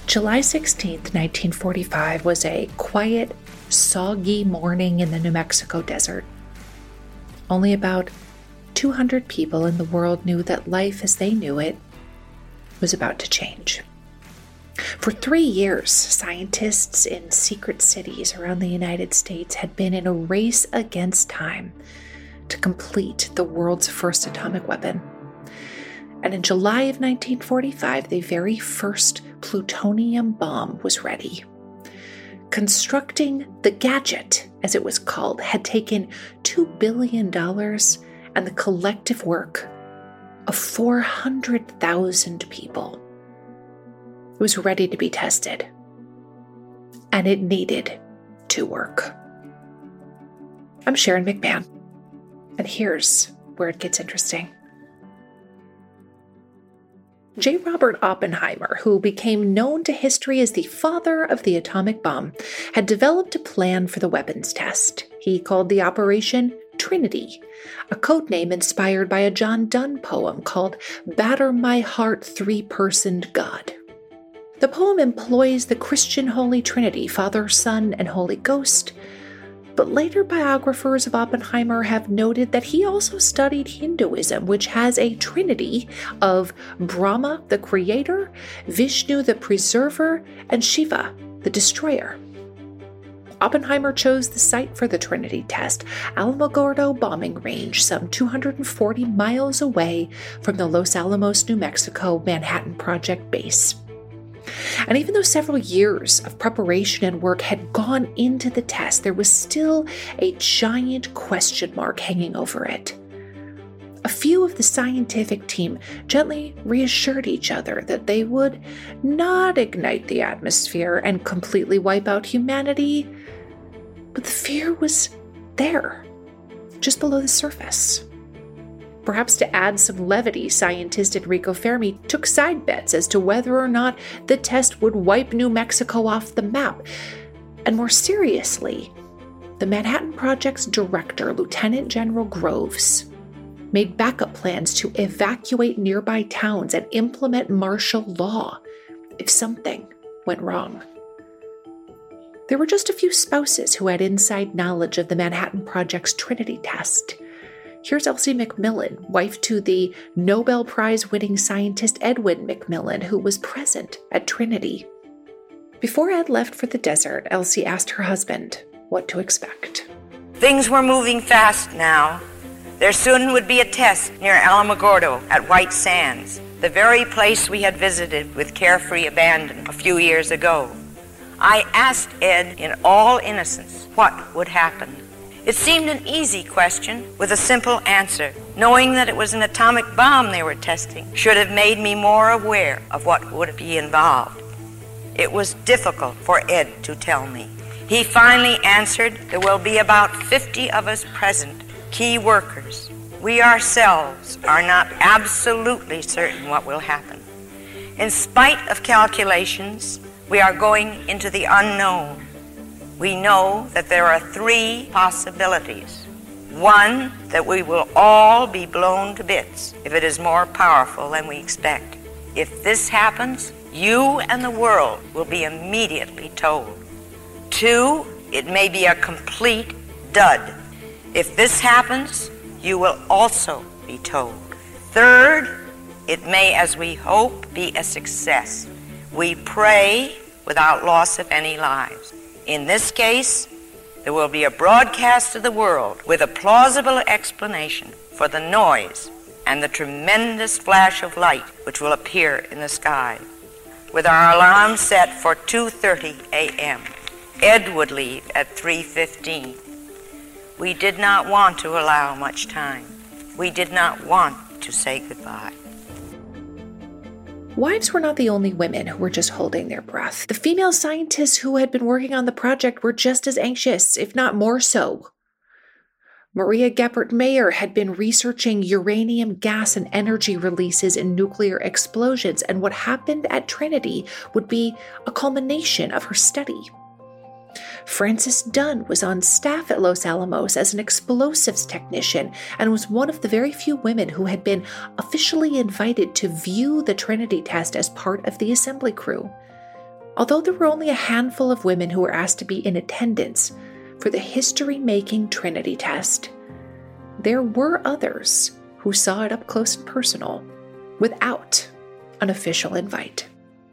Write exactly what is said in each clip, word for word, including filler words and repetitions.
July sixteenth, nineteen forty-five was a quiet, soggy morning in the New Mexico desert. Only about two hundred people in the world knew that life as they knew it was about to change. For three years, scientists in secret cities around the United States had been in a race against time to complete the world's first atomic weapon. And in July of nineteen forty-five, the very first plutonium bomb was ready. Constructing the gadget, as it was called, had taken two billion dollars and the collective work of four hundred thousand people. It was ready to be tested, and it needed to work. I'm Sharon McMahon, and here's where it gets interesting. J. Robert Oppenheimer, who became known to history as the father of the atomic bomb, had developed a plan for the weapons test. He called the operation Trinity, a codename inspired by a John Donne poem called Batter My Heart, Three-Personed God. The poem employs the Christian Holy Trinity, Father, Son, and Holy Ghost, but later biographers of Oppenheimer have noted that he also studied Hinduism, which has a trinity of Brahma, the creator, Vishnu, the preserver, and Shiva, the destroyer. Oppenheimer chose the site for the Trinity test, Alamogordo Bombing Range, some two hundred forty miles away from the Los Alamos, New Mexico Manhattan Project base. And even though several years of preparation and work had gone into the test, there was still a giant question mark hanging over it. A few of the scientific team gently reassured each other that they would not ignite the atmosphere and completely wipe out humanity, but the fear was there, just below the surface. Perhaps to add some levity, scientist Enrico Fermi took side bets as to whether or not the test would wipe New Mexico off the map. And more seriously, the Manhattan Project's director, Lieutenant General Groves, made backup plans to evacuate nearby towns and implement martial law if something went wrong. There were just a few spouses who had inside knowledge of the Manhattan Project's Trinity test. Here's Elsie McMillan, wife to the Nobel Prize-winning scientist Edwin McMillan, who was present at Trinity. Before Ed left for the desert, Elsie asked her husband what to expect. Things were moving fast now. There soon would be a test near Alamogordo at White Sands, the very place we had visited with carefree abandon a few years ago. I asked Ed in all innocence what would happen. It seemed an easy question with a simple answer. Knowing that it was an atomic bomb they were testing should have made me more aware of what would be involved. It was difficult for Ed to tell me. He finally answered, there will be about fifty of us present, key workers. We ourselves are not absolutely certain what will happen. In spite of calculations, we are going into the unknown. We know that there are three possibilities. One, that we will all be blown to bits if it is more powerful than we expect. If this happens, you and the world will be immediately told. Two, it may be a complete dud. If this happens, you will also be told. Third, it may, as we hope, be a success. We pray without loss of any lives. In this case, there will be a broadcast to the world with a plausible explanation for the noise and the tremendous flash of light which will appear in the sky. With our alarm set for two thirty a.m., Ed would leave at three fifteen. We did not want to allow much time. We did not want to say goodbye. Wives were not the only women who were just holding their breath. The female scientists who had been working on the project were just as anxious, if not more so. Maria Geppert Mayer had been researching uranium gas and energy releases in nuclear explosions, and what happened at Trinity would be a culmination of her study. Frances Dunn was on staff at Los Alamos as an explosives technician and was one of the very few women who had been officially invited to view the Trinity test as part of the assembly crew. Although there were only a handful of women who were asked to be in attendance for the history-making Trinity test, there were others who saw it up close and personal without an official invite.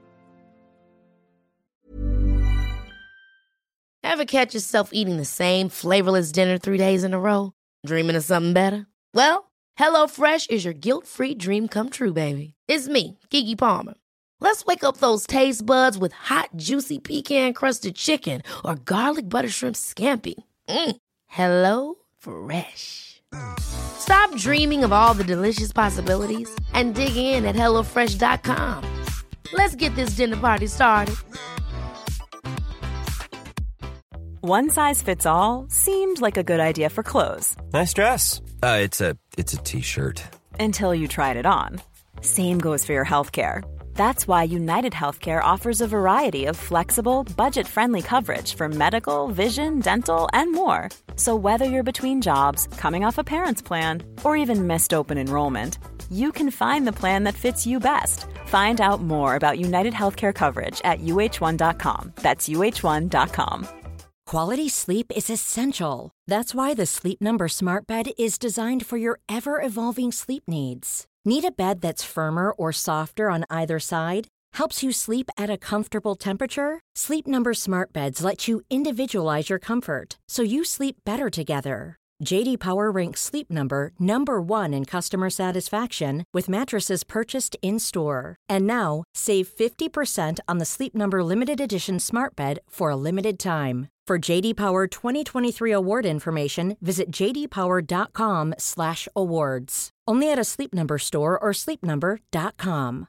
Ever catch yourself eating the same flavorless dinner three days in a row? Dreaming of something better? Well, HelloFresh is your guilt-free dream come true, baby. It's me, Keke Palmer. Let's wake up those taste buds with hot, juicy pecan-crusted chicken or garlic butter shrimp scampi. Mm. Hello Fresh. Stop dreaming of all the delicious possibilities and dig in at hello fresh dot com. Let's get this dinner party started. One size fits all seemed like a good idea for clothes. Nice dress. Uh, it's a it's a t-shirt. Until you tried it on. Same goes for your healthcare. That's why United Healthcare offers a variety of flexible, budget-friendly coverage for medical, vision, dental, and more. So whether you're between jobs, coming off a parent's plan, or even missed open enrollment, you can find the plan that fits you best. Find out more about United Healthcare coverage at U H one dot com. That's U H one dot com. Quality sleep is essential. That's why the Sleep Number Smart Bed is designed for your ever-evolving sleep needs. Need a bed that's firmer or softer on either side? Helps you sleep at a comfortable temperature? Sleep Number Smart Beds let you individualize your comfort, so you sleep better together. J D Power ranks Sleep Number number one in customer satisfaction with mattresses purchased in-store. And now, save fifty percent on the Sleep Number Limited Edition Smart Bed for a limited time. For J D Power twenty twenty-three award information, visit j d power dot com slash awards. Only at a Sleep Number store or sleep number dot com.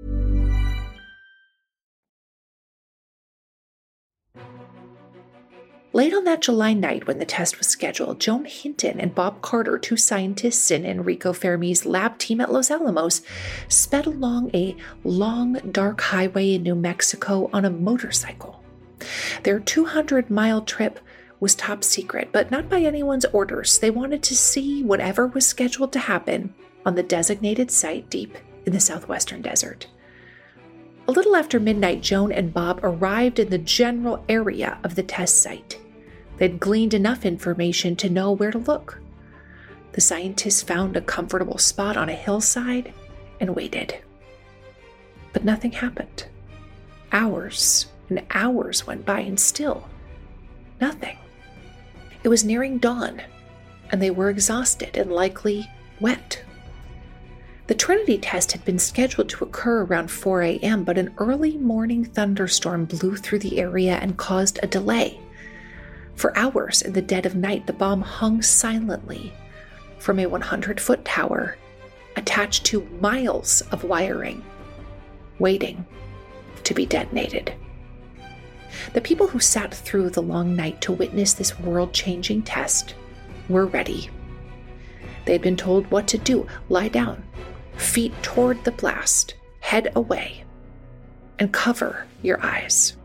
Late on that July night when the test was scheduled, Joan Hinton and Bob Carter, two scientists in Enrico Fermi's lab team at Los Alamos, sped along a long, dark highway in New Mexico on a motorcycle. Their two hundred mile trip was top secret, but not by anyone's orders. They wanted to see whatever was scheduled to happen on the designated site deep in the southwestern desert. A little after midnight, Joan and Bob arrived in the general area of the test site. They'd gleaned enough information to know where to look. The scientists found a comfortable spot on a hillside and waited. But nothing happened. Hours and hours went by and still nothing. It was nearing dawn, and they were exhausted and likely wet. The Trinity test had been scheduled to occur around four a.m., but an early morning thunderstorm blew through the area and caused a delay. For hours in the dead of night, the bomb hung silently from a hundred foot tower attached to miles of wiring, waiting to be detonated. The people who sat through the long night to witness this world-changing test were ready. They had been told what to do: lie down, feet toward the blast, head away, and cover your eyes.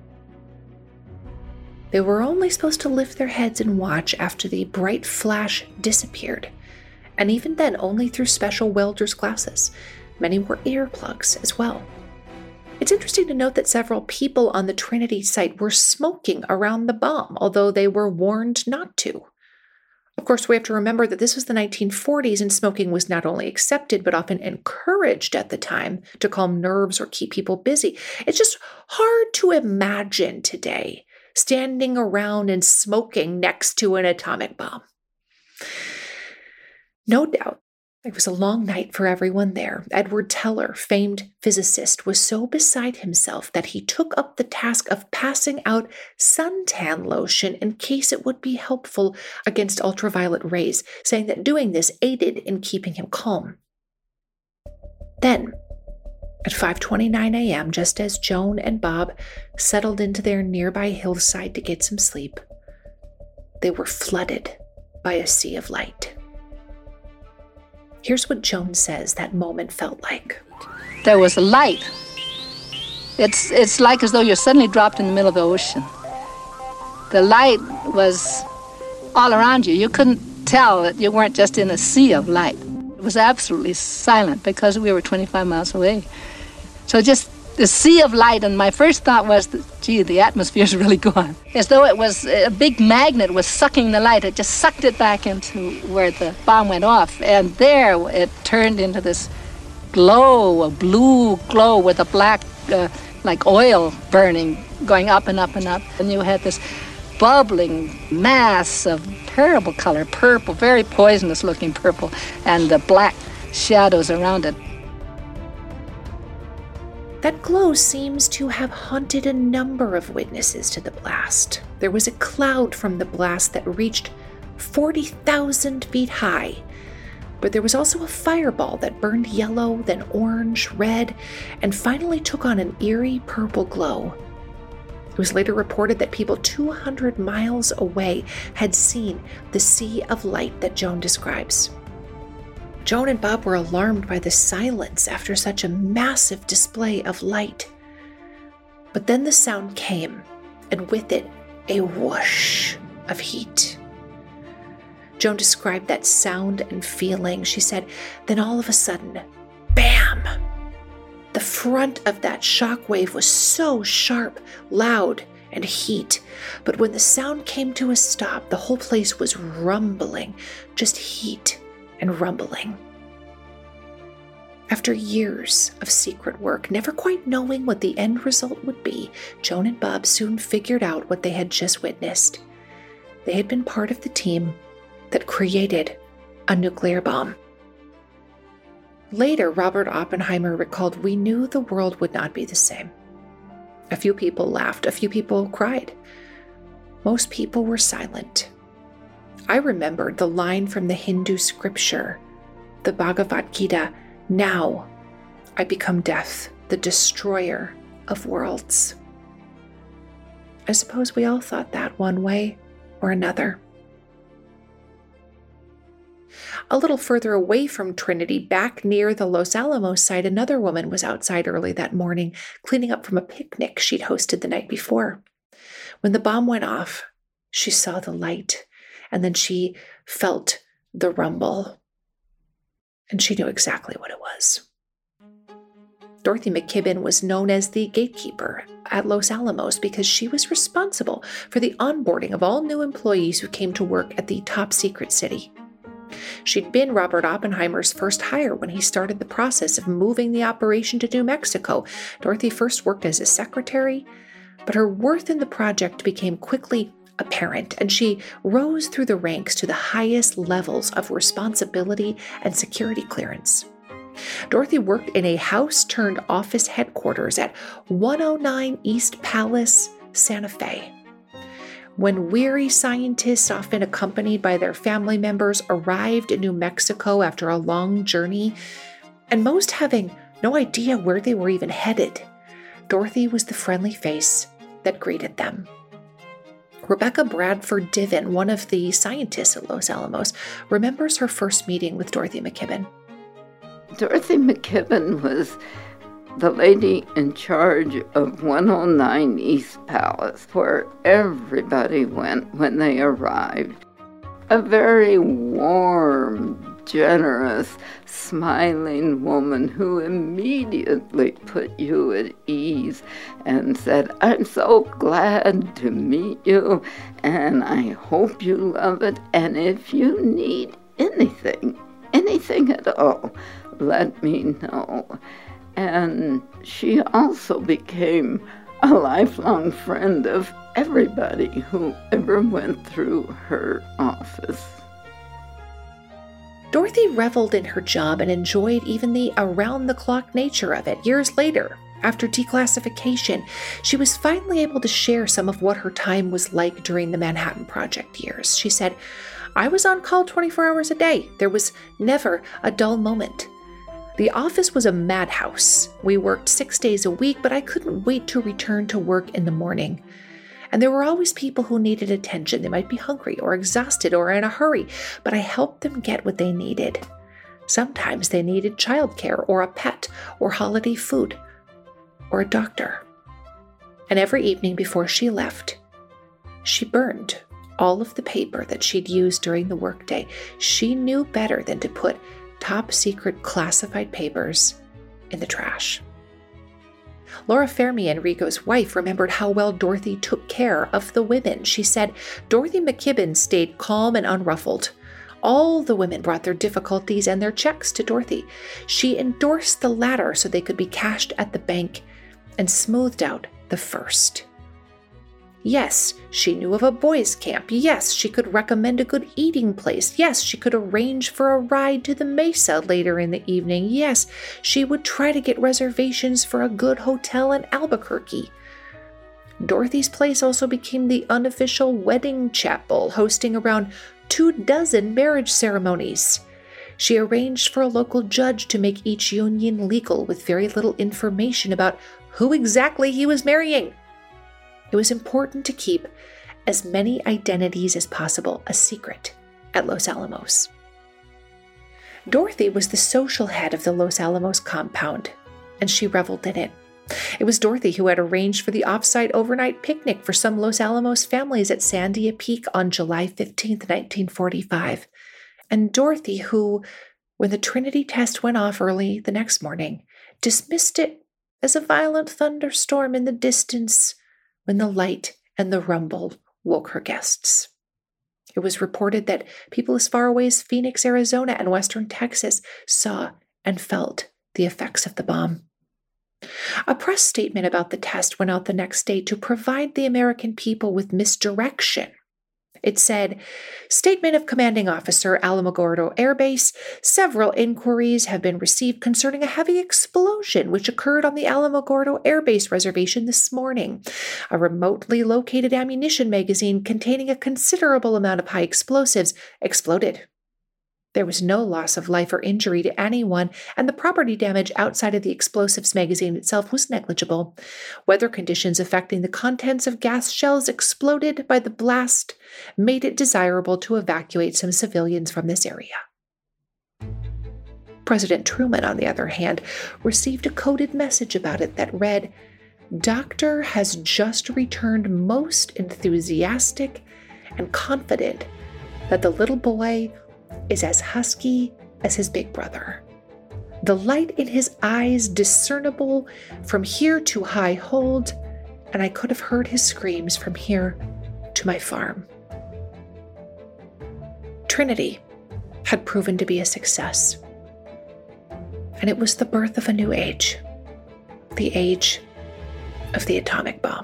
They were only supposed to lift their heads and watch after the bright flash disappeared, and even then only through special welder's glasses. Many wore earplugs as well. It's interesting to note that several people on the Trinity site were smoking around the bomb, although they were warned not to. Of course, we have to remember that this was the nineteen forties, and smoking was not only accepted, but often encouraged at the time to calm nerves or keep people busy. It's just hard to imagine today standing around and smoking next to an atomic bomb. No doubt, it was a long night for everyone there. Edward Teller, famed physicist, was so beside himself that he took up the task of passing out suntan lotion in case it would be helpful against ultraviolet rays, saying that doing this aided in keeping him calm. Then, at five twenty-nine a.m., just as Joan and Bob settled into their nearby hillside to get some sleep, they were flooded by a sea of light. Here's what Joan says that moment felt like. There was a light. It's, it's like as though you're suddenly dropped in the middle of the ocean. The light was all around you. You couldn't tell that you weren't just in a sea of light. It was absolutely silent because we were twenty-five miles away. So just the sea of light, and my first thought was, that, gee, the atmosphere's really gone. As though it was a big magnet was sucking the light. It just sucked it back into where the bomb went off. And there it turned into this glow, a blue glow with a black, uh, like oil burning, going up and up and up. And you had this bubbling mass of terrible color, purple, very poisonous looking purple, and the black shadows around it. That glow seems to have haunted a number of witnesses to the blast. There was a cloud from the blast that reached forty thousand feet high, but there was also a fireball that burned yellow, then orange, red, and finally took on an eerie purple glow. It was later reported that people two hundred miles away had seen the sea of light that Joan describes. Joan and Bob were alarmed by the silence after such a massive display of light. But then the sound came, and with it, a whoosh of heat. Joan described that sound and feeling. She said, then all of a sudden, bam! The front of that shock wave was so sharp, loud, and heat. But when the sound came to a stop, the whole place was rumbling, just heat and rumbling. After years of secret work, never quite knowing what the end result would be, Joan and Bob soon figured out what they had just witnessed. They had been part of the team that created a nuclear bomb. Later, Robert Oppenheimer recalled, "We knew the world would not be the same." A few people laughed, a few people cried. Most people were silent. I remembered the line from the Hindu scripture, the Bhagavad Gita, "Now I become death, the destroyer of worlds." I suppose we all thought that one way or another. A little further away from Trinity, back near the Los Alamos site, another woman was outside early that morning, cleaning up from a picnic she'd hosted the night before. When the bomb went off, she saw the light, and then she felt the rumble. And she knew exactly what it was. Dorothy McKibben was known as the gatekeeper at Los Alamos because she was responsible for the onboarding of all new employees who came to work at the top secret city. She'd been Robert Oppenheimer's first hire when he started the process of moving the operation to New Mexico. Dorothy first worked as a secretary, but her worth in the project became quickly apparent, and she rose through the ranks to the highest levels of responsibility and security clearance. Dorothy worked in a house-turned-office headquarters at one oh nine East Palace, Santa Fe. When weary scientists, often accompanied by their family members, arrived in New Mexico after a long journey, and most having no idea where they were even headed, Dorothy was the friendly face that greeted them. Rebecca Bradford Diven, one of the scientists at Los Alamos, remembers her first meeting with Dorothy McKibben. Dorothy McKibben was the lady in charge of one oh nine East Palace, where everybody went when they arrived. A very warm, generous, smiling woman who immediately put you at ease and said, "I'm so glad to meet you, and I hope you love it, and if you need anything, anything at all, let me know." And she also became a lifelong friend of everybody who ever went through her office. Dorothy reveled in her job and enjoyed even the around-the-clock nature of it. Years later, after declassification, she was finally able to share some of what her time was like during the Manhattan Project years. She said, "I was on call twenty-four hours a day. There was never a dull moment. The office was a madhouse. We worked six days a week, but I couldn't wait to return to work in the morning. And there were always people who needed attention. They might be hungry or exhausted or in a hurry, but I helped them get what they needed. Sometimes they needed childcare or a pet or holiday food or a doctor." And every evening before she left, she burned all of the paper that she'd used during the workday. She knew better than to put top secret classified papers in the trash. Laura Fermi, Enrico's wife, remembered how well Dorothy took care of the women. She said, Dorothy McKibben stayed calm and unruffled. All the women brought their difficulties and their checks to Dorothy. She endorsed the latter so they could be cashed at the bank and smoothed out the first. Yes, she knew of a boys' camp. Yes, she could recommend a good eating place. Yes, she could arrange for a ride to the Mesa later in the evening. Yes, she would try to get reservations for a good hotel in Albuquerque. Dorothy's place also became the unofficial wedding chapel, hosting around two dozen marriage ceremonies. She arranged for a local judge to make each union legal with very little information about who exactly he was marrying. It was important to keep as many identities as possible a secret at Los Alamos. Dorothy was the social head of the Los Alamos compound, and she reveled in it. It was Dorothy who had arranged for the off-site overnight picnic for some Los Alamos families at Sandia Peak on July fifteenth, nineteen forty-five. And Dorothy who, when the Trinity test went off early the next morning, dismissed it as a violent thunderstorm in the distance when the light and the rumble woke her guests. It was reported that people as far away as Phoenix, Arizona, and western Texas saw and felt the effects of the bomb. A press statement about the test went out the next day to provide the American people with misdirection. It said, Statement of Commanding Officer, Alamogordo Air Base, several inquiries have been received concerning a heavy explosion which occurred on the Alamogordo Air Base reservation this morning. A remotely located ammunition magazine containing a considerable amount of high explosives exploded. There was no loss of life or injury to anyone, and the property damage outside of the explosives magazine itself was negligible. Weather conditions affecting the contents of gas shells exploded by the blast made it desirable to evacuate some civilians from this area. President Truman, on the other hand, received a coded message about it that read, Doctor has just returned most enthusiastic and confident that the little boy is as husky as his big brother. The light in his eyes discernible from here to High Hold, and I could have heard his screams from here to my farm. Trinity had proven to be a success, and it was the birth of a new age, the age of the atomic bomb.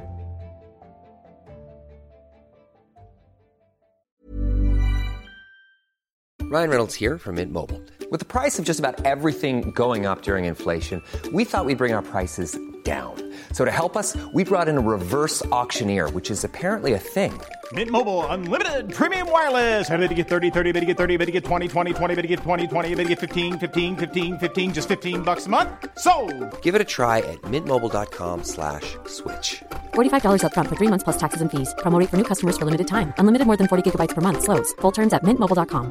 Ryan Reynolds here from Mint Mobile. With the price of just about everything going up during inflation, we thought we'd bring our prices down. So to help us, we brought in a reverse auctioneer, which is apparently a thing. Mint Mobile Unlimited Premium Wireless. How to get thirty, thirty, how to get thirty, how to get twenty, twenty, twenty, how to get twenty, twenty, how to get fifteen, fifteen, fifteen, fifteen, just fifteen bucks a month? Sold! Give it a try at mintmobile.com slash switch. forty-five dollars up front for three months plus taxes and fees. Promo rate for new customers for limited time. Unlimited more than forty gigabytes per month. Slows full terms at mint mobile dot com.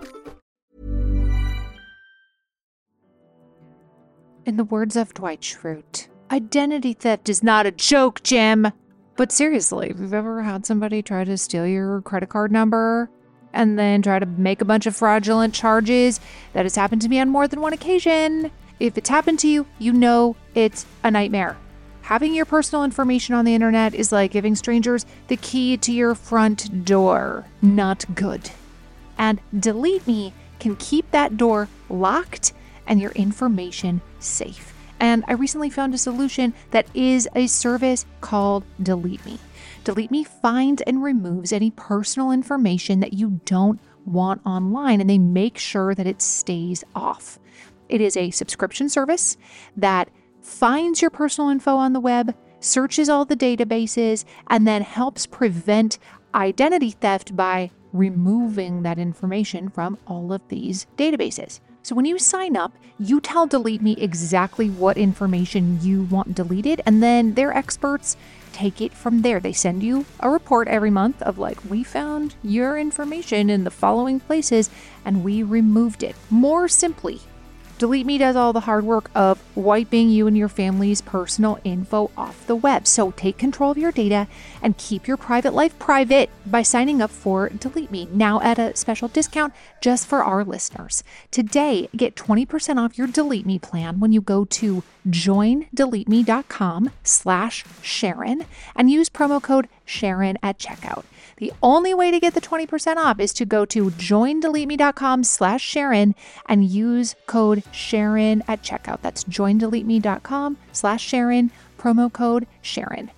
In the words of Dwight Schrute, identity theft is not a joke, Jim. But seriously, if you've ever had somebody try to steal your credit card number and then try to make a bunch of fraudulent charges, that has happened to me on more than one occasion. If it's happened to you, you know it's a nightmare. Having your personal information on the internet is like giving strangers the key to your front door. Not good. And Delete Me can keep that door locked and your information safe. And I recently found a solution that is a service called Delete Me. Delete Me finds and removes any personal information that you don't want online, and they make sure that it stays off. It is a subscription service that finds your personal info on the web, searches all the databases, and then helps prevent identity theft by removing that information from all of these databases. So when you sign up, you tell Delete Me exactly what information you want deleted, and then their experts take it from there. They send you a report every month of like, we found your information in the following places and we removed it. More simply, Delete Me does all the hard work of wiping you and your family's personal info off the web. So take control of your data and keep your private life private by signing up for Delete Me, now at a special discount just for our listeners. Today, get twenty percent off your Delete Me plan when you go to joindeleteme.com slash Sharon and use promo code Sharon at checkout. The only way to get the twenty percent off is to go to joindeleteme.com slash Sharon and use code Sharon at checkout. That's joindeleteme.com slash Sharon, promo code Sharon.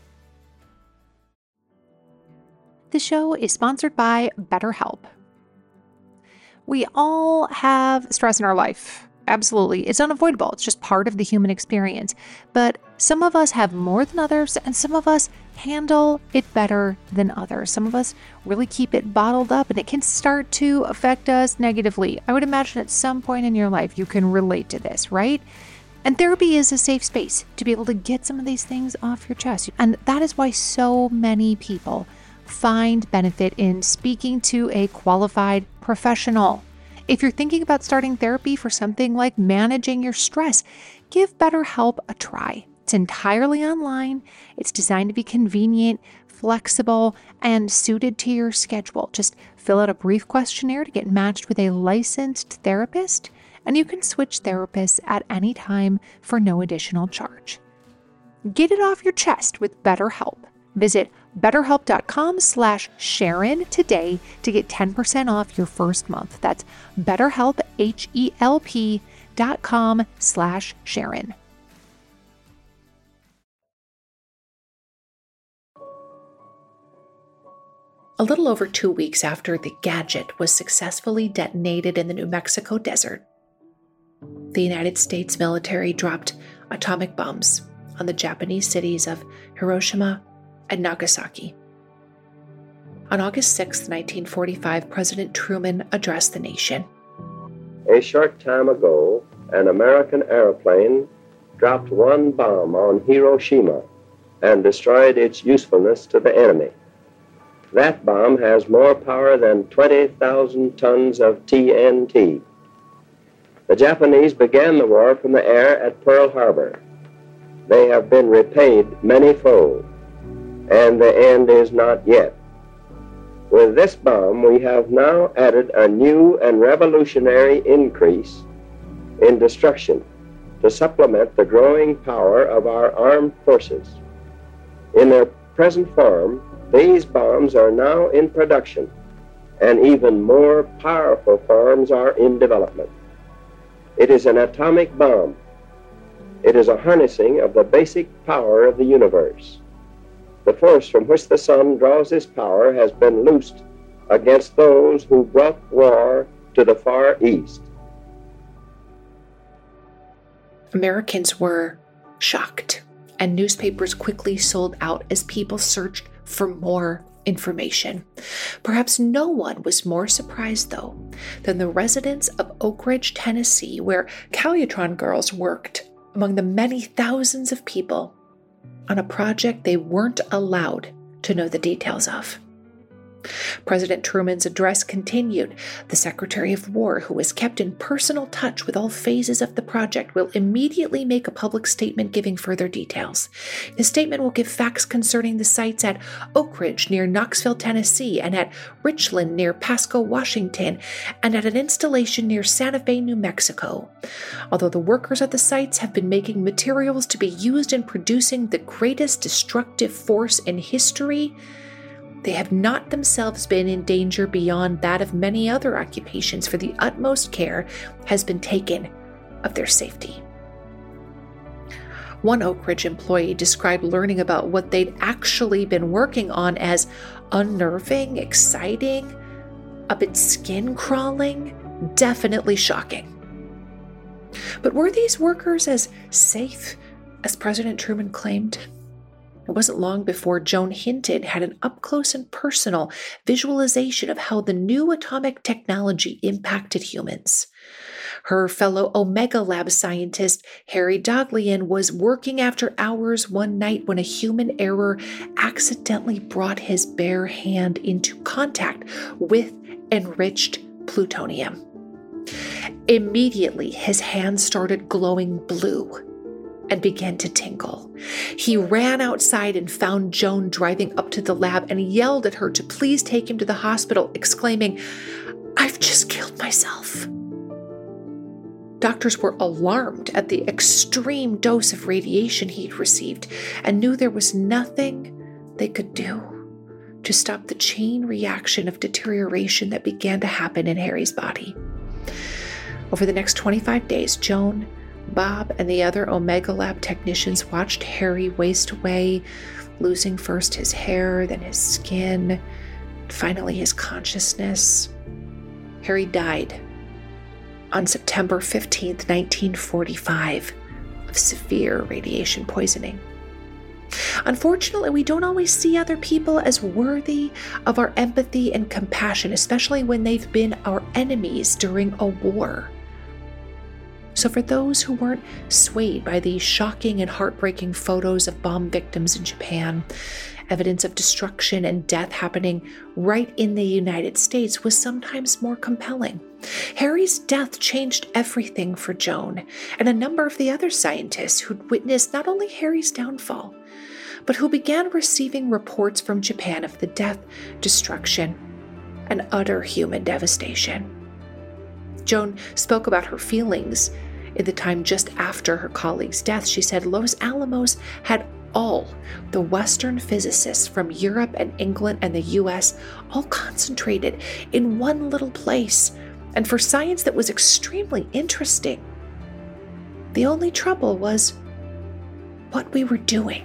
The show is sponsored by BetterHelp. We all have stress in our life. Absolutely. It's unavoidable. It's just part of the human experience. But some of us have more than others, and some of us handle it better than others. Some of us really keep it bottled up, and it can start to affect us negatively. I would imagine at some point in your life you can relate to this, right? And therapy is a safe space to be able to get some of these things off your chest. And that is why so many people find benefit in speaking to a qualified professional. If you're thinking about starting therapy for something like managing your stress, give BetterHelp a try. It's entirely online. It's designed to be convenient, flexible, and suited to your schedule. Just fill out a brief questionnaire to get matched with a licensed therapist, and you can switch therapists at any time for no additional charge. Get it off your chest with BetterHelp. Visit betterhelp.com slash Sharon today to get ten percent off your first month. That's betterhelp, H-E-L-P dot com slash Sharon. A little over two weeks after the gadget was successfully detonated in the New Mexico desert, the United States military dropped atomic bombs on the Japanese cities of Hiroshima and Nagasaki. On August sixth, nineteen forty-five, President Truman addressed the nation. A short time ago, an American airplane dropped one bomb on Hiroshima and destroyed its usefulness to the enemy. That bomb has more power than twenty thousand tons of T N T. The Japanese began the war from the air at Pearl Harbor. They have been repaid manyfold, and the end is not yet. With this bomb, we have now added a new and revolutionary increase in destruction to supplement the growing power of our armed forces. In their present form, these bombs are now in production, and even more powerful forms are in development. It is an atomic bomb. It is a harnessing of the basic power of the universe. The force from which the sun draws its power has been loosed against those who brought war to the Far East. Americans were shocked, and newspapers quickly sold out as people searched for more information. Perhaps no one was more surprised, though, than the residents of Oak Ridge, Tennessee, where Calutron girls worked among the many thousands of people on a project they weren't allowed to know the details of. President Truman's address continued. The Secretary of War, who was kept in personal touch with all phases of the project, will immediately make a public statement giving further details. The statement will give facts concerning the sites at Oak Ridge near Knoxville, Tennessee, and at Richland near Pasco, Washington, and at an installation near Santa Fe, New Mexico. Although the workers at the sites have been making materials to be used in producing the greatest destructive force in history, they have not themselves been in danger beyond that of many other occupations, for the utmost care has been taken of their safety. One Oak Ridge employee described learning about what they'd actually been working on as unnerving, exciting, a bit skin-crawling, definitely shocking. But were these workers as safe as President Truman claimed? It wasn't long before Joan Hinton had an up-close and personal visualization of how the new atomic technology impacted humans. Her fellow Omega Lab scientist, Harry Daghlian, was working after hours one night when a human error accidentally brought his bare hand into contact with enriched plutonium. Immediately, his hands started glowing blue and began to tingle. He ran outside and found Joan driving up to the lab and yelled at her to please take him to the hospital, exclaiming, "I've just killed myself." Doctors were alarmed at the extreme dose of radiation he'd received and knew there was nothing they could do to stop the chain reaction of deterioration that began to happen in Harry's body. Over the next twenty-five days, Joan, Bob, and the other Omega Lab technicians watched Harry waste away, losing first his hair, then his skin, finally his consciousness. Harry died on September fifteenth, nineteen forty-five, of severe radiation poisoning. Unfortunately, we don't always see other people as worthy of our empathy and compassion, especially when they've been our enemies during a war. So for those who weren't swayed by these shocking and heartbreaking photos of bomb victims in Japan, evidence of destruction and death happening right in the United States was sometimes more compelling. Harry's death changed everything for Joan and a number of the other scientists who'd witnessed not only Harry's downfall, but who began receiving reports from Japan of the death, destruction, and utter human devastation. Joan spoke about her feelings in the time just after her colleague's death. She said Los Alamos had all the Western physicists from Europe and England and the U S all concentrated in one little place, and for science that was extremely interesting. The only trouble was what we were doing.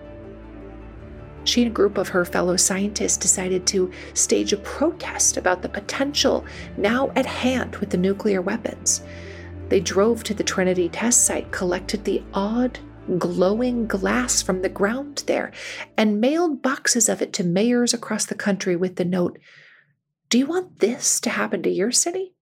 She and a group of her fellow scientists decided to stage a protest about the potential now at hand with the nuclear weapons. They drove to the Trinity test site, collected the odd, glowing glass from the ground there, and mailed boxes of it to mayors across the country with the note, "Do you want this to happen to your city?"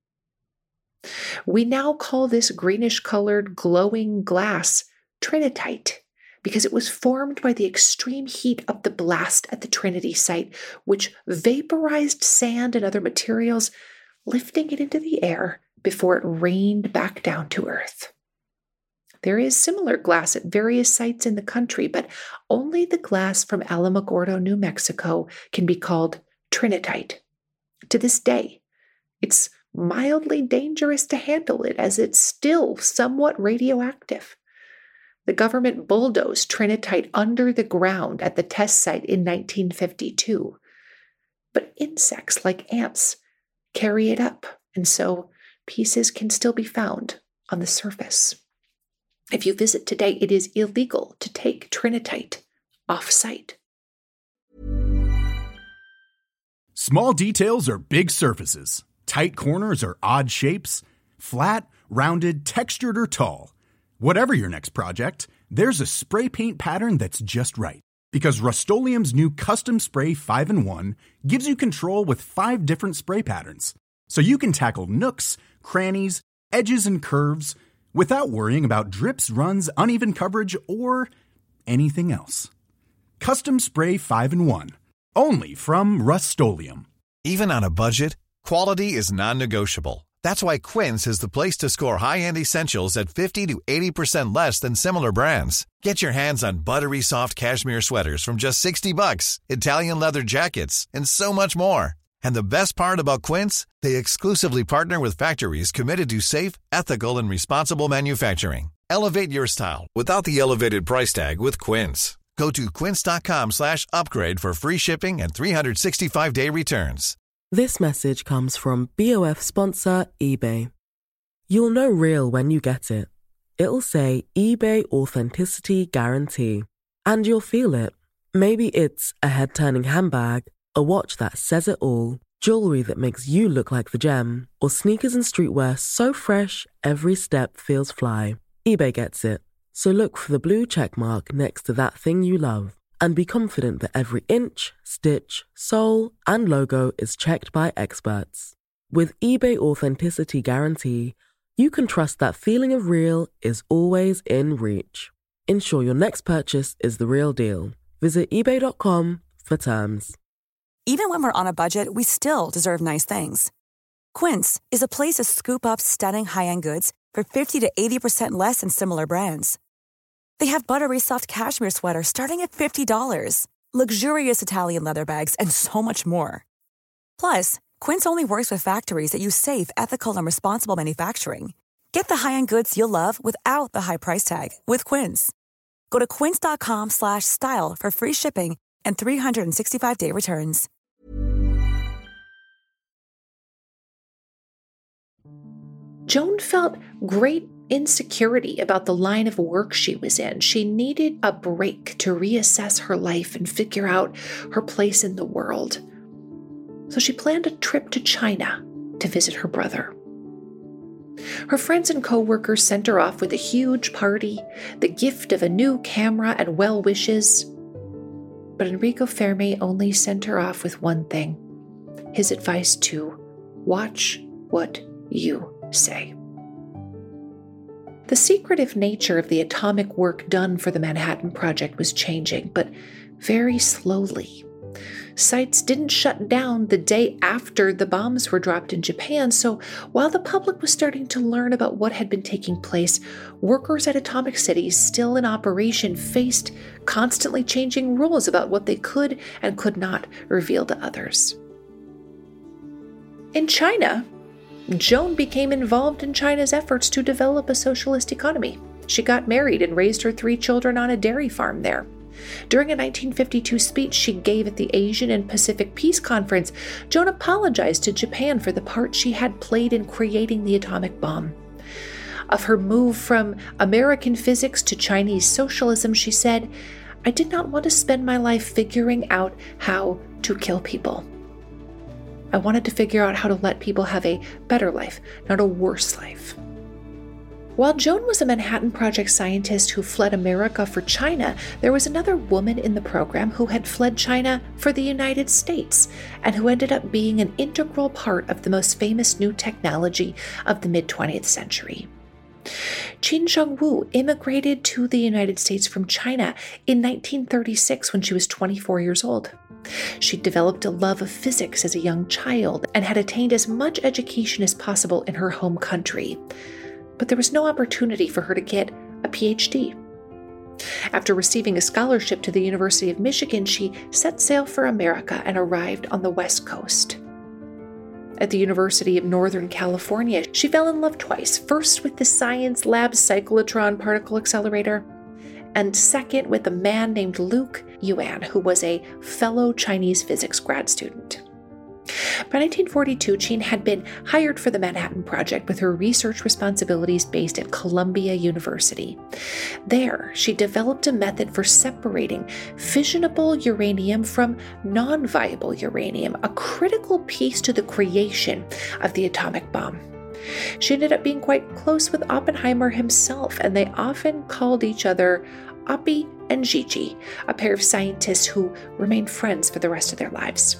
We now call this greenish-colored glowing glass trinitite, because it was formed by the extreme heat of the blast at the Trinity site, which vaporized sand and other materials, lifting it into the air before it rained back down to Earth. There is similar glass at various sites in the country, but only the glass from Alamogordo, New Mexico, can be called trinitite. To this day, it's mildly dangerous to handle it, as it's still somewhat radioactive. The government bulldozed trinitite under the ground at the test site in nineteen fifty-two. But insects like ants carry it up, and so pieces can still be found on the surface. If you visit today, it is illegal to take trinitite off-site. Small details are big surfaces. Tight corners are odd shapes. Flat, rounded, textured, or tall. Whatever your next project, there's a spray paint pattern that's just right. Because Rust-Oleum's new Custom Spray five in one gives you control with five different spray patterns. So you can tackle nooks, crannies, edges, and curves without worrying about drips, runs, uneven coverage, or anything else. Custom Spray five in one. Only from Rust-Oleum. Even on a budget, quality is non-negotiable. That's why Quince is the place to score high-end essentials at fifty to eighty percent less than similar brands. Get your hands on buttery soft cashmere sweaters from just sixty bucks, Italian leather jackets, and so much more. And the best part about Quince, they exclusively partner with factories committed to safe, ethical, and responsible manufacturing. Elevate your style without the elevated price tag with Quince. Go to quince.com slash upgrade for free shipping and three sixty-five day returns. This message comes from B O F sponsor eBay. You'll know real when you get it. It'll say eBay Authenticity Guarantee. And you'll feel it. Maybe it's a head-turning handbag, a watch that says it all, jewelry that makes you look like the gem, or sneakers and streetwear so fresh every step feels fly. eBay gets it. So look for the blue check mark next to that thing you love. And be confident that every inch, stitch, sole, and logo is checked by experts. With eBay Authenticity Guarantee, you can trust that feeling of real is always in reach. Ensure your next purchase is the real deal. Visit ebay dot com for terms. Even when we're on a budget, we still deserve nice things. Quince is a place to scoop up stunning high-end goods for fifty to eighty percent less than similar brands. They have buttery soft cashmere sweaters starting at fifty dollars, luxurious Italian leather bags, and so much more. Plus, Quince only works with factories that use safe, ethical, and responsible manufacturing. Get the high-end goods you'll love without the high price tag with Quince. Go to quince.com slash style for free shipping and three sixty-five day returns. Joan felt great insecurity about the line of work she was in. She needed a break to reassess her life and figure out her place in the world. So she planned a trip to China to visit her brother. Her friends and co-workers sent her off with a huge party, the gift of a new camera and well wishes. But Enrico Fermi only sent her off with one thing, his advice to watch what you say. The secretive nature of the atomic work done for the Manhattan Project was changing, but very slowly. Sites didn't shut down the day after the bombs were dropped in Japan, so while the public was starting to learn about what had been taking place, workers at atomic cities still in operation faced constantly changing rules about what they could and could not reveal to others. In China, Joan became involved in China's efforts to develop a socialist economy. She got married and raised her three children on a dairy farm there. During a nineteen fifty-two speech she gave at the Asian and Pacific Peace Conference, Joan apologized to Japan for the part she had played in creating the atomic bomb. Of her move from American physics to Chinese socialism, she said, "I did not want to spend my life figuring out how to kill people. I wanted to figure out how to let people have a better life, not a worse life." While Joan was a Manhattan Project scientist who fled America for China, there was another woman in the program who had fled China for the United States and who ended up being an integral part of the most famous new technology of the mid-twentieth century. Qin Shengwu immigrated to the United States from China in nineteen thirty-six when she was twenty-four years old. She developed a love of physics as a young child and had attained as much education as possible in her home country. But there was no opportunity for her to get a P H D. After receiving a scholarship to the University of Michigan, she set sail for America and arrived on the West Coast. At the University of Northern California, she fell in love twice, first with the science lab cyclotron particle accelerator, and second with a man named Luke Yuan, who was a fellow Chinese physics grad student. By nineteen forty-two, Qin had been hired for the Manhattan Project with her research responsibilities based at Columbia University. There, she developed a method for separating fissionable uranium from non-viable uranium, a critical piece to the creation of the atomic bomb. She ended up being quite close with Oppenheimer himself, and they often called each other Oppie and Gigi, a pair of scientists who remained friends for the rest of their lives.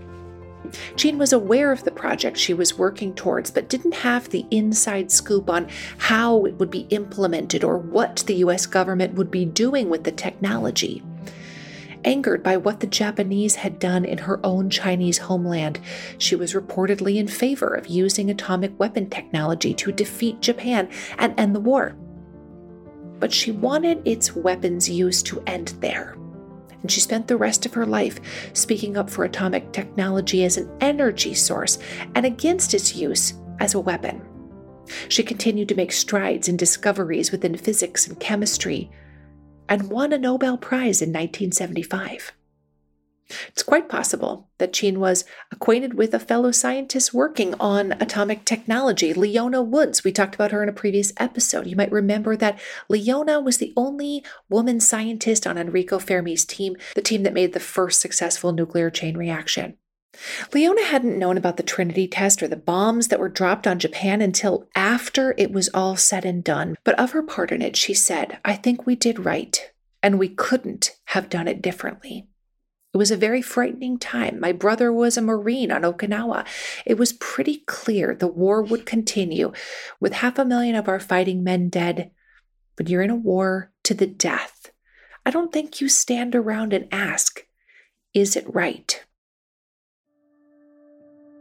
Qin was aware of the project she was working towards, but didn't have the inside scoop on how it would be implemented or what the U S government would be doing with the technology. Angered by what the Japanese had done in her own Chinese homeland, she was reportedly in favor of using atomic weapon technology to defeat Japan and end the war. But she wanted its weapons use to end there. And she spent the rest of her life speaking up for atomic technology as an energy source and against its use as a weapon. She continued to make strides in discoveries within physics and chemistry and won a Nobel Prize in nineteen seventy-five. It's quite possible that Qin was acquainted with a fellow scientist working on atomic technology, Leona Woods. We talked about her in a previous episode. You might remember that Leona was the only woman scientist on Enrico Fermi's team, the team that made the first successful nuclear chain reaction. Leona hadn't known about the Trinity test or the bombs that were dropped on Japan until after it was all said and done. But of her part in it, she said, "I think we did right, and we couldn't have done it differently. It was a very frightening time. My brother was a Marine on Okinawa. It was pretty clear the war would continue, with half a million of our fighting men dead. But you're in a war to the death. I don't think you stand around and ask, is it right?"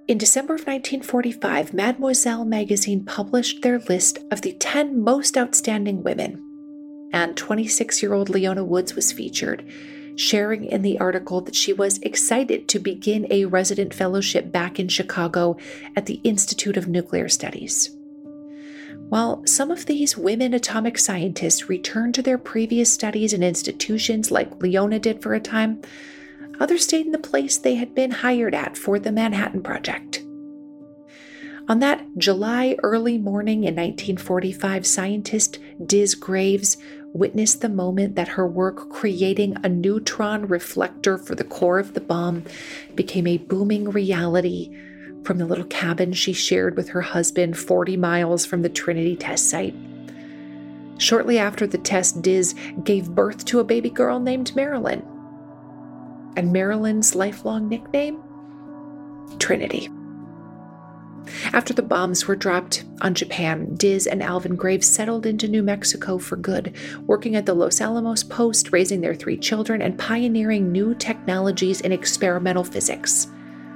In December of nineteen forty-five, Mademoiselle magazine published their list of the ten most outstanding women, and twenty-six-year-old Leona Woods was featured, sharing in the article that she was excited to begin a resident fellowship back in Chicago at the Institute of Nuclear Studies. While some of these women atomic scientists returned to their previous studies and institutions like Leona did for a time, others stayed in the place they had been hired at for the Manhattan Project. On that July early morning in nineteen forty-five, scientist Diz Graves witnessed the moment that her work creating a neutron reflector for the core of the bomb became a booming reality from the little cabin she shared with her husband forty miles from the Trinity test site. Shortly after the test, Diz gave birth to a baby girl named Marilyn. And Marilyn's lifelong nickname? Trinity. After the bombs were dropped on Japan, Diz and Alvin Graves settled into New Mexico for good, working at the Los Alamos Post, raising their three children, and pioneering new technologies in experimental physics.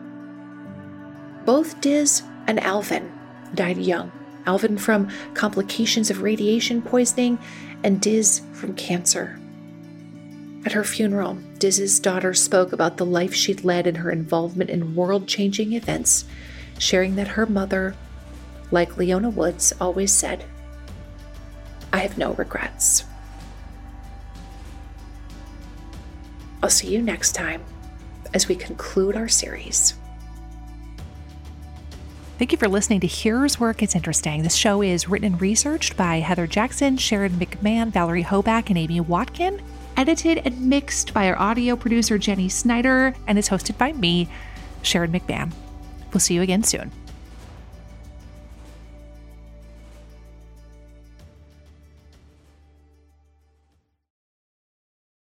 Both Diz and Alvin died young. Alvin from complications of radiation poisoning, and Diz from cancer. At her funeral, Diz's daughter spoke about the life she'd led and her involvement in world-changing events, sharing that her mother, like Leona Woods, always said, "I have no regrets." I'll see you next time as we conclude our series. Thank you for listening to Here's Where It Gets Interesting. This show is written and researched by Heather Jackson, Sharon McMahon, Valerie Hoback, and Amy Watkin. Edited and mixed by our audio producer, Jenny Snyder, and is hosted by me, Sharon McMahon. We'll see you again soon.